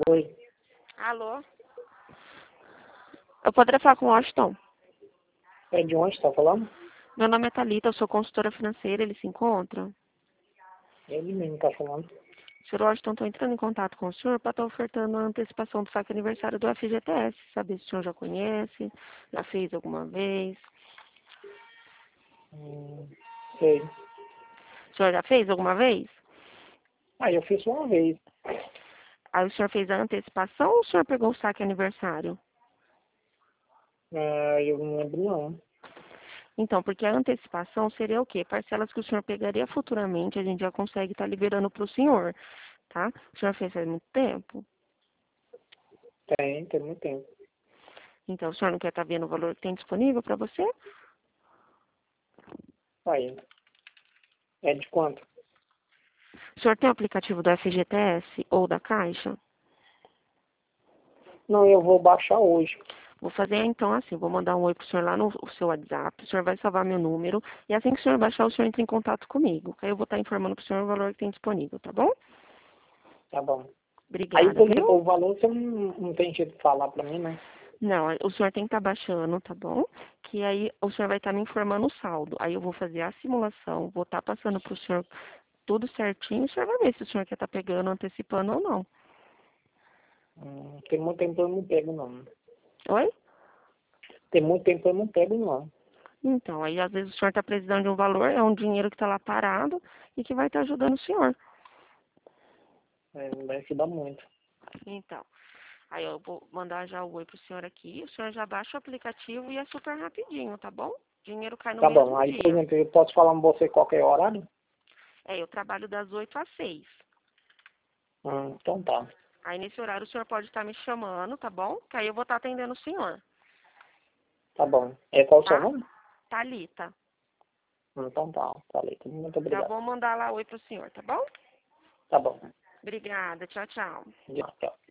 Oi, Alô? Eu poderia falar com o Washington? é de onde está falando? Meu nome é Thalita, eu sou consultora financeira, ele se encontra? Ele mesmo está falando. Sr. Washington, estou entrando em contato com o senhor para estar ofertando a antecipação do saque aniversário do FGTS. Saber se o senhor já conhece, já fez alguma vez. Sei. O senhor já fez alguma vez? Eu fiz uma vez. Aí o senhor fez a antecipação ou o senhor pegou o saque aniversário? Eu não lembro não. Então, porque a antecipação seria o quê? Parcelas que o senhor pegaria futuramente, a gente já consegue estar liberando para o senhor, tá? O senhor fez faz muito tempo? Tem muito tempo. Então, o senhor não quer estar vendo o valor que tem disponível para você? Aí, é de quanto? O senhor tem o aplicativo do FGTS ou da Caixa? Não, eu vou baixar hoje. Vou fazer então assim, vou mandar um oi pro senhor lá no seu WhatsApp, o senhor vai salvar meu número, e assim que o senhor baixar, o senhor entra em contato comigo. Aí eu vou estar informando pro senhor o valor que tem disponível, tá bom? Tá bom. Aí, Obrigada, por exemplo, viu? o valor você não tem jeito de falar pra mim, né? Não, o senhor tem que estar baixando, tá bom? Que aí o senhor vai estar me informando o saldo. Aí eu vou fazer a simulação, vou estar passando pro senhor tudo certinho, o senhor vai ver se o senhor quer estar pegando, antecipando ou não. Tem muito tempo que eu não pego, não. Oi? Tem muito tempo que eu não pego, não. Então, aí às vezes o senhor está precisando de um valor, é um dinheiro que está lá parado e que vai estar ajudando o senhor. Não vai ajudar muito. Então, aí eu vou mandar já o oi pro senhor aqui, o senhor já baixa o aplicativo e é super rapidinho, tá bom? Dinheiro cai no Tá bom. mesmo Aí, por dia. exemplo, eu posso falar com você qualquer horário? Eu trabalho das 8 às 6. Então tá. Aí nesse horário o senhor pode estar me chamando, tá bom? Que aí eu vou estar atendendo o senhor, Tá bom. Qual o seu tá? nome? Thalita. Então tá. Falei. Muito Já obrigado. vou mandar lá oi pro senhor, tá bom? Tá bom. Obrigada, tchau, tchau. Tchau.